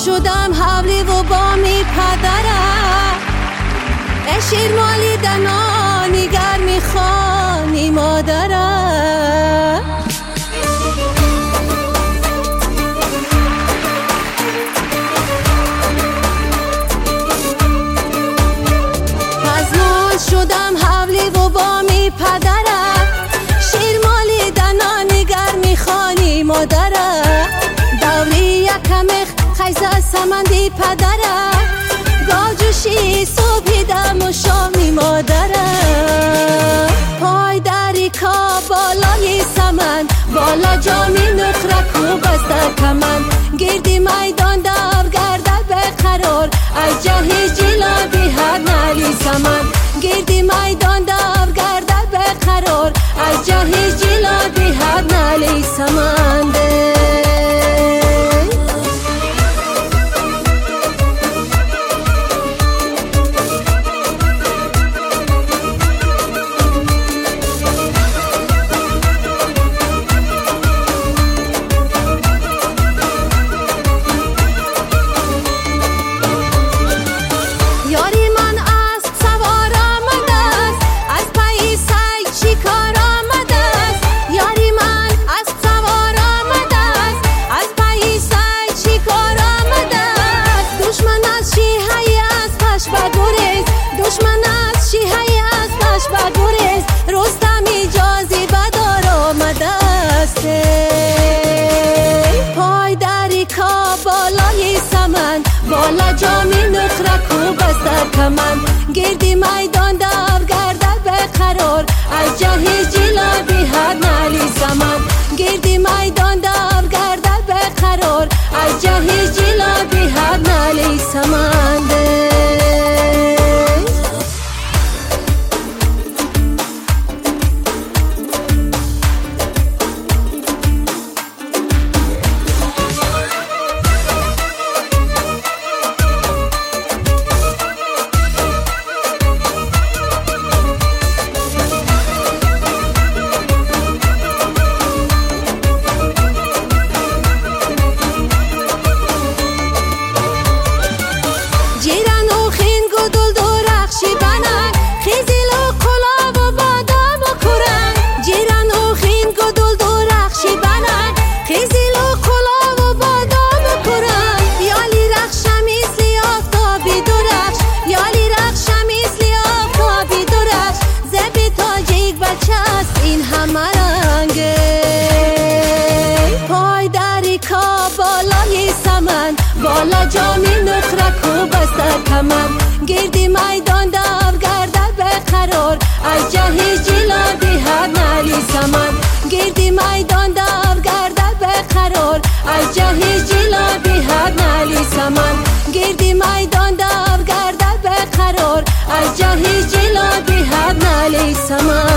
شدم حولی و بامی پدرم اشیر مالی دنا نیگر میخوانی مادرم پزمان شدم حولی و بامی پدرم شیر مالی دنا نیگر میخوانی مادرم دوری یکمخ خیزه سمندی پدرم گاجوشی صبحی دم و شامی مادرم پای دریکا بالای سمن بالا جامی نخرک و بسته کمن گردی میدان دور گردد به قرار از جهی جیلا بی هر نلی سمن گردی میدان دور گردد به قرار از جهی جیلا بی هر نلی سمن پای دریکا بالای سمن بالا جامی نخرک و بسته کمن گردی میدان دور گردد به قرار از جهی جیلا بی هر نلی سمن گردی میدان دور گردد به قرار از جهی جیلا بی هر نلی سمن این همه رنگه پای دریکا بالای سمن بالا جامی نخرک و بسته کمن گردی میدان دور گردد به قرار از جهی جیلا بی هر نلی سمن گردی میدان دور گردد به قرار از جهی جیلا بی هر نلی سمن گردی میدان دور گردد به قرار از جهی جیلا بی هر نلی سمن